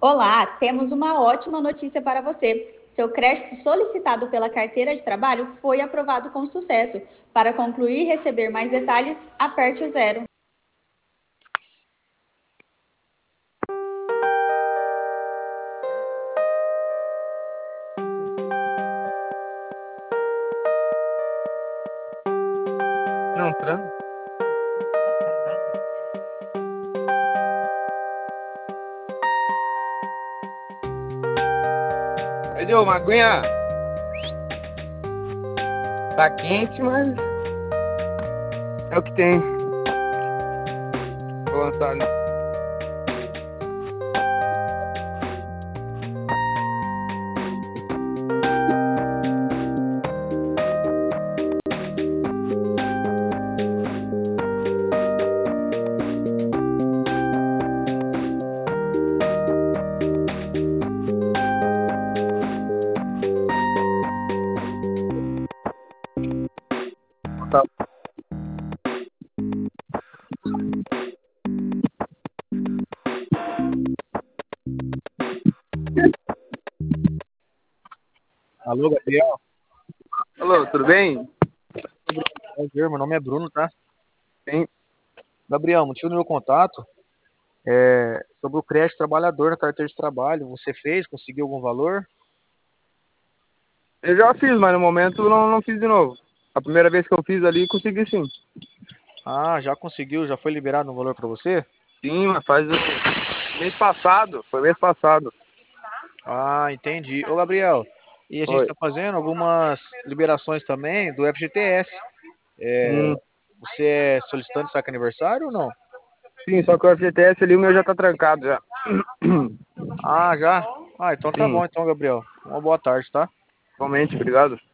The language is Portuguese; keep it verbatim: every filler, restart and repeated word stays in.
Olá, temos uma ótima notícia para você. Seu crédito solicitado pela carteira de trabalho foi aprovado com sucesso. Para concluir e receber mais detalhes, aperte o zero. Não, tran... Aí, ô, Maguinha, tá quente, mas é o que tem. Vou lançar ali. Tá. Alô, Gabriel. Alô, tudo bem? Prazer, meu nome é Bruno, tá? Sim. Gabriel, motivo do meu contato é sobre o crédito trabalhador na carteira de trabalho. Você fez? Conseguiu algum valor? Eu já fiz, mas no momento não, não fiz de novo. A primeira vez que eu fiz ali, consegui sim. Ah, já conseguiu? Já foi liberado um valor para você? Sim, mas faz o mês passado. Foi mês passado. Ah, entendi. Ô, Gabriel, e a gente Foi. está fazendo algumas liberações também do F G T S. É, Hum, você é solicitante de saque aniversário ou não? sim, só que o F G T S ali, o meu já tá trancado já. Ah, já? Ah, então tá Sim, bom, então, Gabriel. Uma boa tarde, tá? realmente, obrigado.